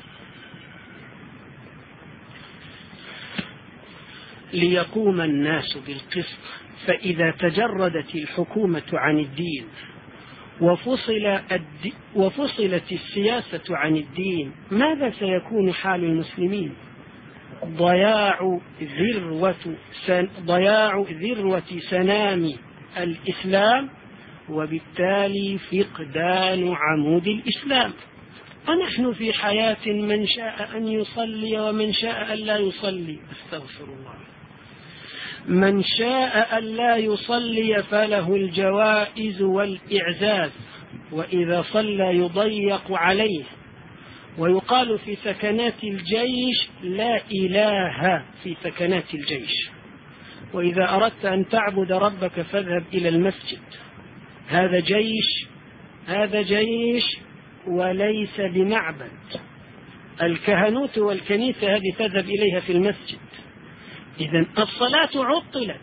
ليقوم الناس بالقسط، فإذا تجردت الحكومة عن الدين وفصل الد... وفصلت السياسة عن الدين، ماذا سيكون حال المسلمين؟ ضياع ذروة سن... ضياع ذروة سنام الإسلام، وبالتالي فقدان عمود الإسلام. ونحن في حياة من شاء أن يصلي ومن شاء أن لا يصلي، أستغفر الله، من شاء أن لا يصلي فله الجوائز والإعزاز، وإذا صلى يضيق عليه. ويقال في سكنات الجيش: لا إله في سكنات الجيش. وإذا أردت أن تعبد ربك فاذهب إلى المسجد. هذا جيش، هذا جيش وليس بمعبد. الكهنوت والكنيسة هذه تذهب إليها في المسجد. إذن الصلاة عطلت،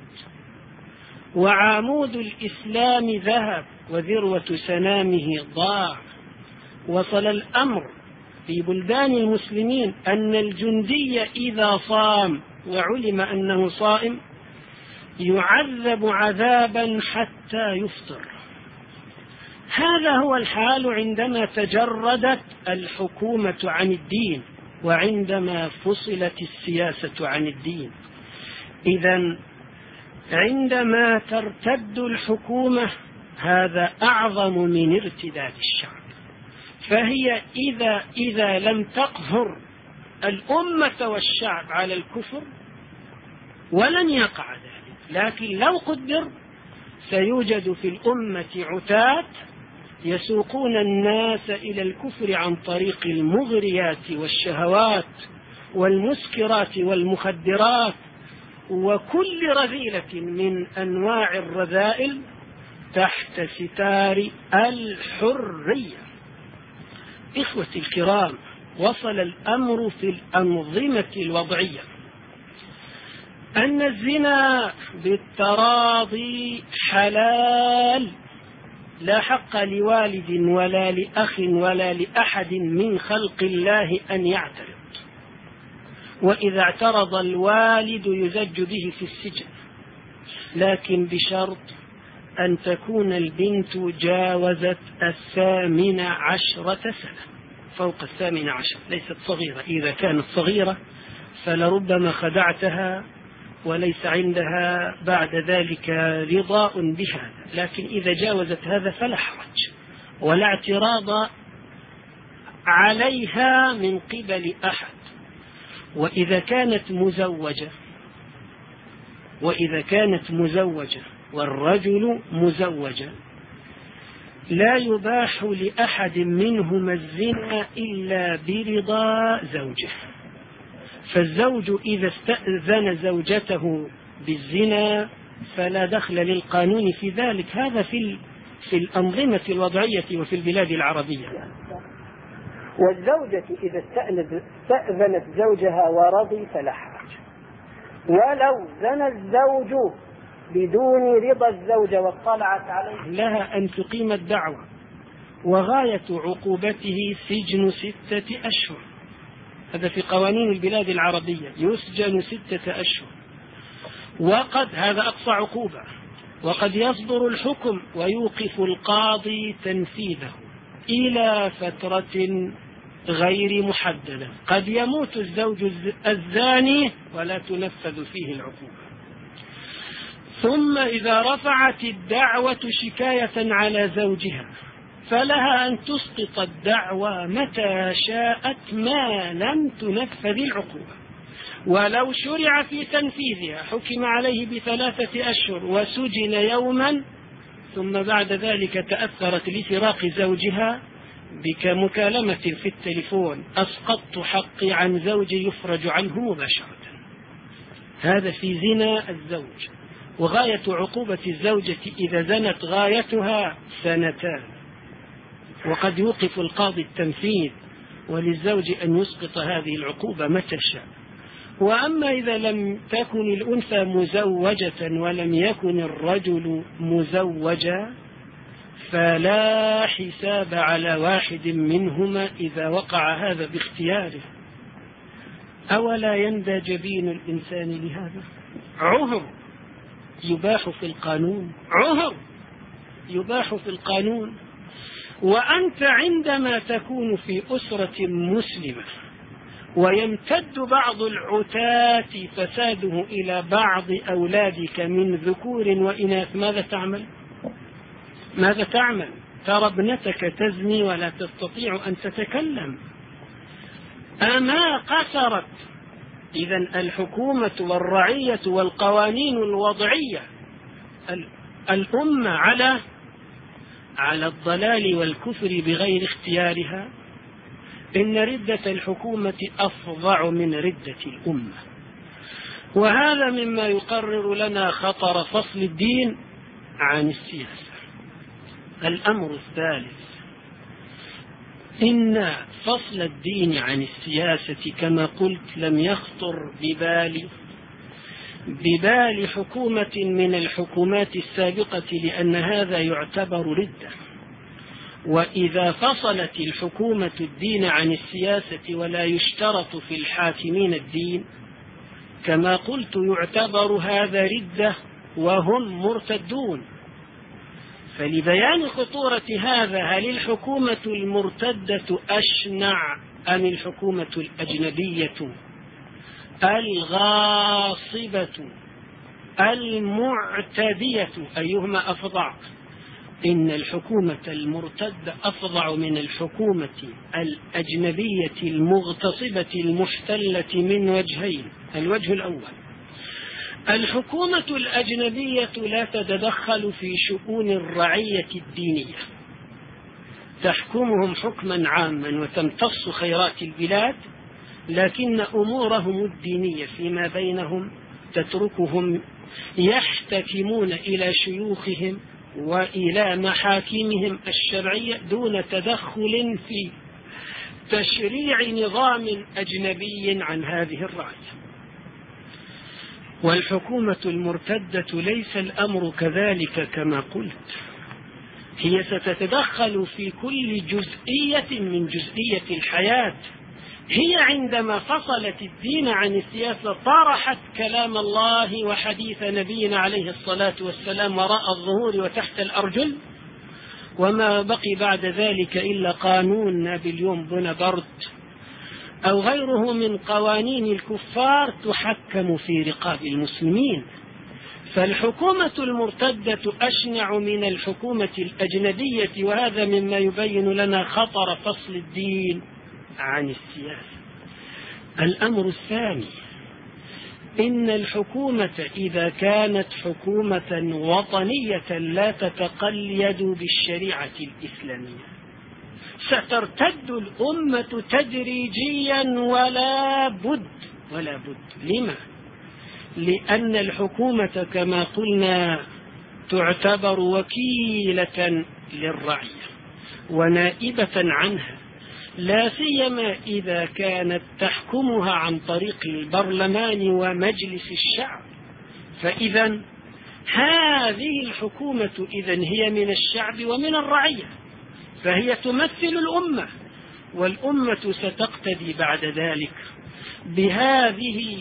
وعمود الإسلام ذهب، وذروة سنامه ضاع. وصل الأمر في بلدان المسلمين أن الجندي إذا صام وعلم أنه صائم يعذب عذابا حتى يفطر. هذا هو الحال عندما تجردت الحكومة عن الدين وعندما فصلت السياسة عن الدين. إذن عندما ترتد الحكومة هذا أعظم من ارتداد الشعب. فهي إذا, إذا لم تقهر الأمة والشعب على الكفر ولن يقع ذلك، لكن لو قدر سيوجد في الأمة عتاة يسوقون الناس إلى الكفر عن طريق المغريات والشهوات والمسكرات والمخدرات وكل رذيلة من أنواع الرذائل تحت ستار الحرية. إخوتي الكرام، وصل الأمر في الأنظمة الوضعية أن الزنا بالتراضي حلال، لا حق لوالد ولا لأخ ولا لأحد من خلق الله أن يعترض، وإذا اعترض الوالد يزج به في السجن، لكن بشرط أن تكون البنت جاوزت الثامن عشرة سنة، فوق الثامن عشر، ليست صغيرة. إذا كانت صغيرة فلربما خدعتها وليس عندها بعد ذلك رضاء بهذا، لكن إذا جاوزت هذا فلا حرج ولا اعتراض عليها من قبل أحد. وإذا كانت مزوجة وإذا كانت مزوجة والرجل مزوجا لا يباح لأحد منهما الزنا إلا برضا زوجه، فالزوج إذا استأذن زوجته بالزنا فلا دخل للقانون في ذلك. هذا في في الأنظمة الوضعية وفي البلاد العربية. والزوجة إذا استأذنت زوجها ورضي فلا حرج، ولو زنى الزوج بدون رضا الزوجة واطلعت عليه لها أن تقيم الدعوة، وغاية عقوبته سجن ستة أشهر. هذا في قوانين البلاد العربية، يسجن ستة أشهر، وقد هذا أقصى عقوبة، وقد يصدر الحكم ويوقف القاضي تنفيذه إلى فترة غير محددة. قد يموت الزوج الزاني ولا تنفذ فيه العقوبة. ثم إذا رفعت الدعوة شكاية على زوجها فلها أن تسقط الدعوة متى شاءت ما لم تنفذ العقوبة، ولو شرع في تنفيذها حكم عليه بثلاثة أشهر وسجن يوما، ثم بعد ذلك تأثرت لفراق زوجها بكمكالمة في التليفون: أسقطت حقي عن زوجي، يفرج عنه مباشرة. هذا في زنا الزوج. وغاية عقوبة الزوجة إذا زنت غايتها سنتان، وقد يوقف القاضي التنفيذ، وللزوج أن يسقط هذه العقوبة متى شاء. وأما إذا لم تكن الأنثى مزوجة ولم يكن الرجل مزوجا فلا حساب على واحد منهما إذا وقع هذا باختياره. أولا يندى جبين الإنسان لهذا؟ عهر يباح في القانون، عهر يباح في القانون. وأنت عندما تكون في أسرة مسلمة ويمتد بعض العتاة فساده إلى بعض أولادك من ذكور وإناث، ماذا تعمل؟ ماذا تعمل؟ ترى ابنتك تزني ولا تستطيع أن تتكلم. أما قصرت إذن الحكومة والرعية والقوانين الوضعية الأمة على على الضلال والكفر بغير اختيارها، إن ردة الحكومة أفظع من ردة الأمة. وهذا مما يقرر لنا خطر فصل الدين عن السياسة. الأمر الثالث: إن فصل الدين عن السياسة كما قلت لم يخطر ببال ببال حكومة من الحكومات السابقة، لأن هذا يعتبر ردة. وإذا فصلت الحكومة الدين عن السياسة ولا يشترط في الحاكمين الدين كما قلت يعتبر هذا ردة وهم مرتدون. فلبيان خطورة هذا، هل الحكومة المرتدة أشنع أم الحكومة الأجنبية الغاصبة المعتدية؟ أيهما أفظع؟ إن الحكومة المرتدة أفظع من الحكومة الأجنبية المغتصبة المحتلة من وجهين. الوجه الأول: الحكومة الأجنبية لا تتدخل في شؤون الرعية الدينية، تحكمهم حكما عاما وتمتص خيرات البلاد، لكن أمورهم الدينية فيما بينهم تتركهم يحتكمون إلى شيوخهم وإلى محاكمهم الشرعية دون تدخل في تشريع نظام أجنبي عن هذه الرعية. والحكومة المرتدة ليس الأمر كذلك كما قلت، هي ستتدخل في كل جزئية من جزئية الحياة. هي عندما فصلت الدين عن السياسة طرحت كلام الله وحديث نبينا عليه الصلاة والسلام وراء الظهور وتحت الأرجل، وما بقي بعد ذلك إلا قانون نابليون بونابرت أو غيره من قوانين الكفار تحكم في رقاب المسلمين. فالحكومة المرتدة أشنع من الحكومة الأجنبية، وهذا مما يبين لنا خطر فصل الدين عن السياسة. الأمر الثاني: إن الحكومة إذا كانت حكومة وطنية لا تتقيد بالشريعة الإسلامية سترتد الأمة تدريجيا ولا بد ولا بد. لما؟ لأن الحكومة كما قلنا تعتبر وكيلة للرعية ونائبة عنها، لا سيما إذا كانت تحكمها عن طريق البرلمان ومجلس الشعب. فإذا هذه الحكومة إذن هي من الشعب ومن الرعية، فهي تمثل الأمة، والأمة ستقتدي بعد ذلك بهذه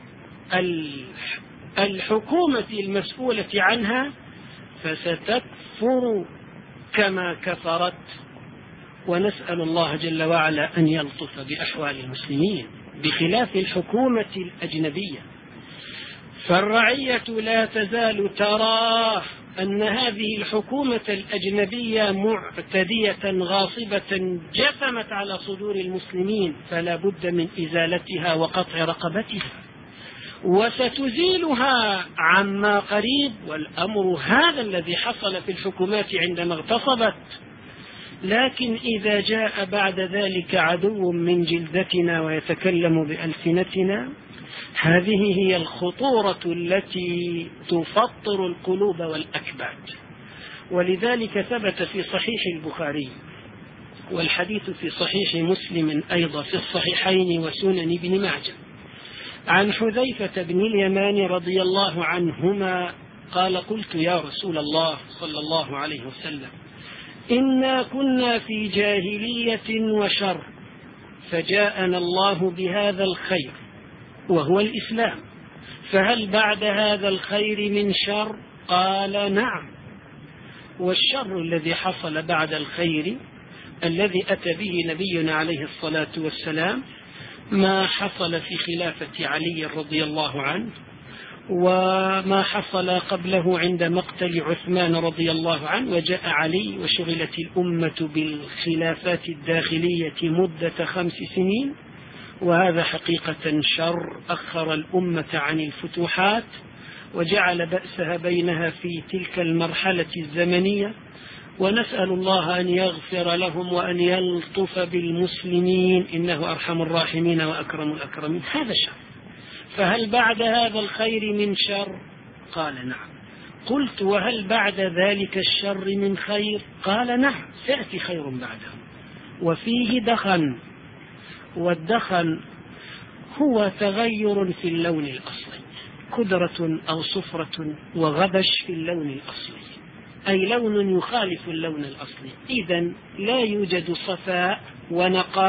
الحكومة المسؤولة عنها، فستكفر كما كفرت. ونسأل الله جل وعلا أن يلطف بأحوال المسلمين، بخلاف الحكومة الأجنبية. فالرعية لا تزال ترى أن هذه الحكومة الأجنبية معتدية غاصبة جثمت على صدور المسلمين، فلا بد من إزالتها وقطع رقبتها، وستزيلها عما قريب. والأمر هذا الذي حصل في الحكومات عندما اغتصبت. لكن إذا جاء بعد ذلك عدو من جلدتنا ويتكلم بألسنتنا، هذه هي الخطورة التي تفطر القلوب والأكباد. ولذلك ثبت في صحيح البخاري، والحديث في صحيح مسلم أيضا في الصحيحين وسنن ابن ماجه، عن حذيفة بن اليمان رضي الله عنهما قال: قلت يا رسول الله صلى الله عليه وسلم: إنا كنا في جاهلية وشر، فجاءنا الله بهذا الخير وهو الإسلام، فهل بعد هذا الخير من شر؟ قال: نعم. والشر الذي حصل بعد الخير الذي أتى به نبينا عليه الصلاة والسلام ما حصل في خلافة علي رضي الله عنه، وما حصل قبله عند مقتل عثمان رضي الله عنه، وجاء علي وشغلت الأمة بالخلافات الداخلية مدة خمس سنين. وهذا حقيقة شر أخر الأمة عن الفتوحات وجعل بأسها بينها في تلك المرحلة الزمنية. ونسأل الله أن يغفر لهم وأن يلطف بالمسلمين، إنه أرحم الراحمين وأكرم الأكرمين. هذا شر. فهل بعد هذا الخير من شر؟ قال: نعم. قلت: وهل بعد ذلك الشر من خير؟ قال: نعم، سيأتي خير بعده وفيه دخن. والدخن هو تغير في اللون الأصلي، كدرة أو صفرة وغبش في اللون الأصلي، أي لون يخالف اللون الأصلي. إذن لا يوجد صفاء ونقاء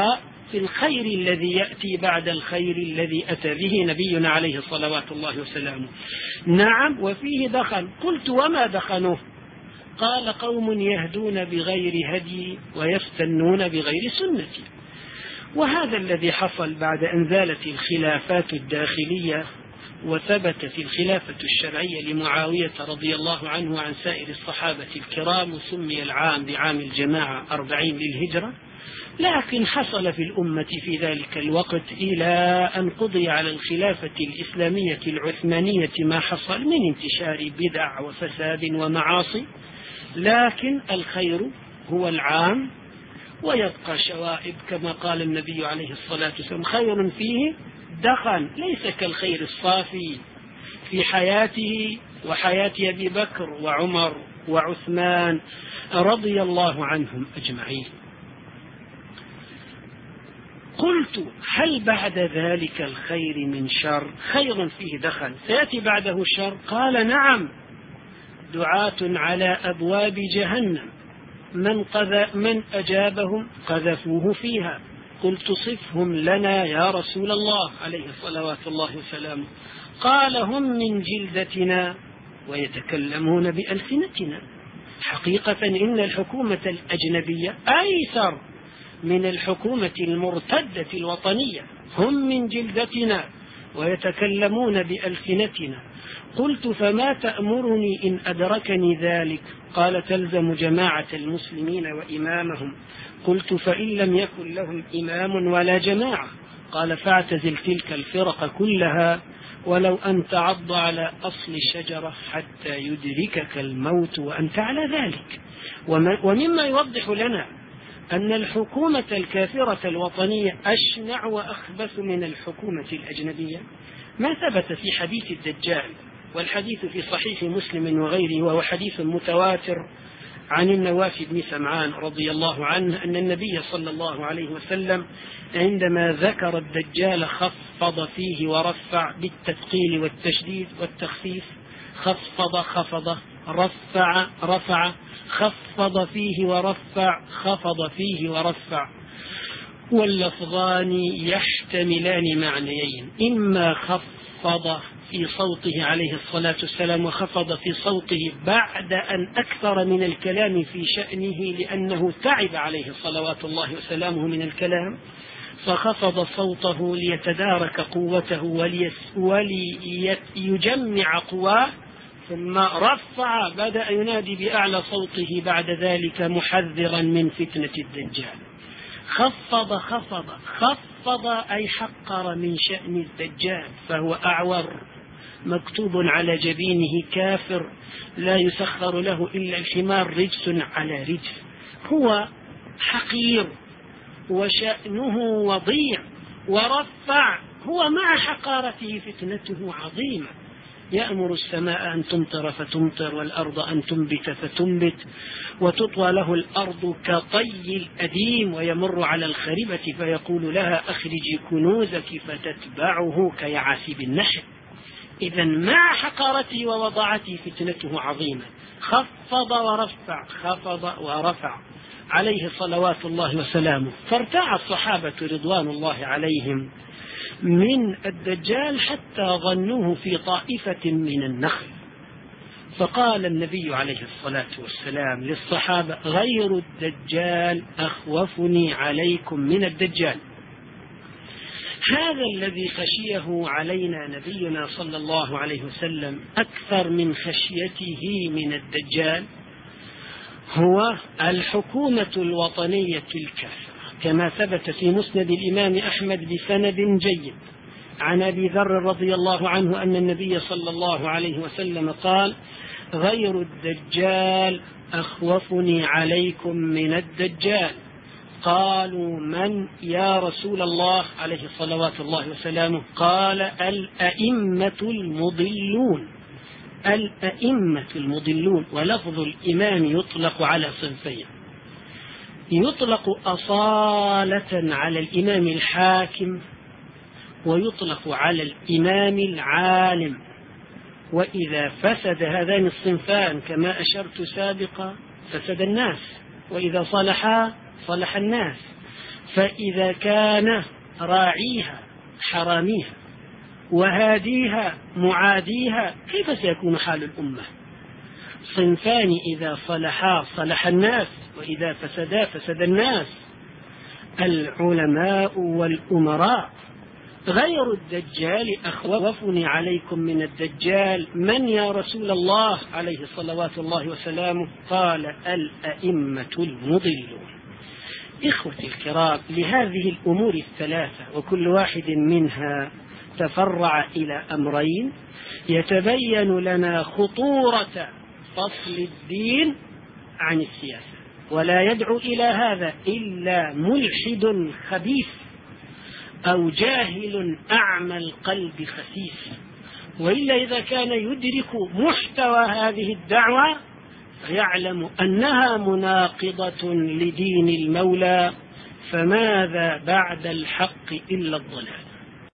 في الخير الذي يأتي بعد الخير الذي أتى به نبينا عليه صلوات الله وسلامه. نعم وفيه دخن. قلت وما دخنوه؟ قال قوم يهدون بغير هدي ويستنون بغير سنتي. وهذا الذي حصل بعد أن زالت الخلافات الداخلية وثبتت الخلافة الشرعية لمعاوية رضي الله عنه وعن سائر الصحابة الكرام، وسمي العام بعام الجماعة أربعين للهجرة. لكن حصل في الأمة في ذلك الوقت إلى أن قضي على الخلافة الإسلامية العثمانية ما حصل من انتشار بدع وفساد ومعاصي، لكن الخير هو العام ويبقى شوائب كما قال النبي عليه الصلاة والسلام خير فيه دخن، ليس كالخير الصافي في حياته وحياة أبي بكر وعمر وعثمان رضي الله عنهم أجمعين. قلت هل بعد ذلك الخير من شر؟ خير فيه دخن سيأتي بعده شر؟ قال نعم، دعاة على أبواب جهنم من, من أجابهم قذفوه فيها. قلت صفهم لنا يا رسول الله عليه صلوات الله وسلامه. قال هم من جلدتنا ويتكلمون بألسنتنا. حقيقة إن الحكومة الأجنبية أيسر من الحكومة المرتدة الوطنية. هم من جلدتنا ويتكلمون بألسنتنا. قلت فما تأمرني إن أدركني ذلك؟ قال تلزم جماعة المسلمين وإمامهم. قلت فإن لم يكن لهم إمام ولا جماعة؟ قال فاعتزل تلك الفرق كلها ولو أن تعض على أصل الشجرة حتى يدركك الموت وأنت على ذلك. ومما يوضح لنا أن الحكومة الكافرة الوطنية أشنع وأخبث من الحكومة الأجنبية ما ثبت في حديث الدجال، والحديث في صحيح مسلم وغيره، وهو حديث متواتر عن النواس بن سمعان رضي الله عنه أن النبي صلى الله عليه وسلم عندما ذكر الدجال خفض فيه ورفع بالتثقيل والتشديد والتخفيف. خفض خفض، رفع رفع، خفض فيه ورفع، خفض فيه ورفع، واللفظان يحتملان معنيين: إما خفض في صوته عليه الصلاة والسلام وخفض في صوته بعد أن أكثر من الكلام في شأنه لأنه تعب عليه صلوات الله وسلامه من الكلام، فخفض صوته ليتدارك قوته وليجمع قواه، ثم رفع بدأ ينادي بأعلى صوته بعد ذلك محذرا من فتنة الدجال. خفض خفض خفض أي حقر من شأن الدجال، فهو أعور مكتوب على جبينه كافر لا يسخر له إلا الحمار رجس على رجس. هو حقير وشأنه وضيع. ورفع هو مع حقارته فتنته عظيمة، يأمر السماء أن تمطر فتمطر والأرض أن تنبت فتنبت، وتطوى له الأرض كطي الأديم، ويمر على الخربة فيقول لها أخرجي كنوزك فتتبعه كيعاسيب النحل. إذا مع حقارته ووضعته فتنته عظيمة. خفض ورفع، خفض ورفع عليه صلوات الله وسلامه. فارتاع الصحابة رضوان الله عليهم من الدجال حتى ظنوه في طائفة من النخل. فقال النبي عليه الصلاة والسلام للصحابة: غير الدجال أخوفني عليكم من الدجال. هذا الذي خشيه علينا نبينا صلى الله عليه وسلم أكثر من خشيته من الدجال هو الحكومة الوطنية الكافرة، كما ثبت في مسند الإمام أحمد بسند جيد عن أبي ذر رضي الله عنه أن النبي صلى الله عليه وسلم قال: غير الدجال أخوفني عليكم من الدجال. قالوا: من يا رسول الله؟ عليه صلوات الله وسلامه. قال: الأئمة المضلون. الأئمة المضلون. ولفظ الإمام يطلق على صنفين: يطلق أصالة على الإمام الحاكم، ويطلق على الإمام العالم. وإذا فسد هذان الصنفان كما أشرت سابقا فسد الناس، وإذا صلحا صلح الناس. فإذا كان راعيها حراميها وهاديها معاديها كيف سيكون حال الأمة؟ صنفان إذا صلحا صلح الناس وإذا فسدا فسد الناس، العلماء والأمراء. غير الدجال أخوفني عليكم من الدجال من يا رسول الله عليه صلوات الله وسلامه؟ قال الأئمة المضلون. إخوتي الكرام، لهذه الأمور الثلاثة وكل واحد منها تفرع إلى أمرين يتبين لنا خطورة فصل الدين عن السياسة، ولا يدعو إلى هذا إلا ملحد خبيث أو جاهل أعمى القلب خسيس، وإلا إذا كان يدرك محتوى هذه الدعوة فيعلم أنها مناقضة لدين المولى، فماذا بعد الحق إلا الضلال.